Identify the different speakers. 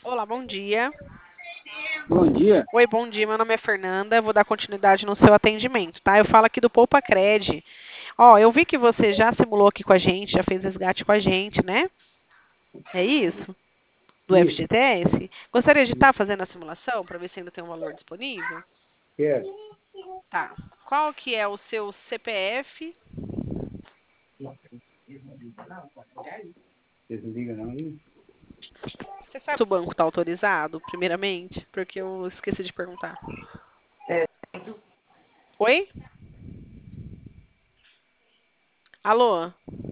Speaker 1: Olá, bom dia.
Speaker 2: Bom dia.
Speaker 1: Oi, bom dia. Meu nome é Fernanda. Vou dar continuidade no seu atendimento, tá? Eu falo aqui do Poupa Cred. Ó, eu vi que você já simulou aqui com a gente, já fez resgate com a gente, né? É isso? Do
Speaker 2: Isso,
Speaker 1: FGTS? Gostaria de estar fazendo a simulação para ver se ainda tem um valor disponível?
Speaker 2: quero.
Speaker 1: Tá. Qual que é o seu CPF?
Speaker 2: Vocês não ligam não aí?
Speaker 1: Você sabe se o banco está autorizado, primeiramente? Porque eu esqueci de perguntar. Oi? Alô?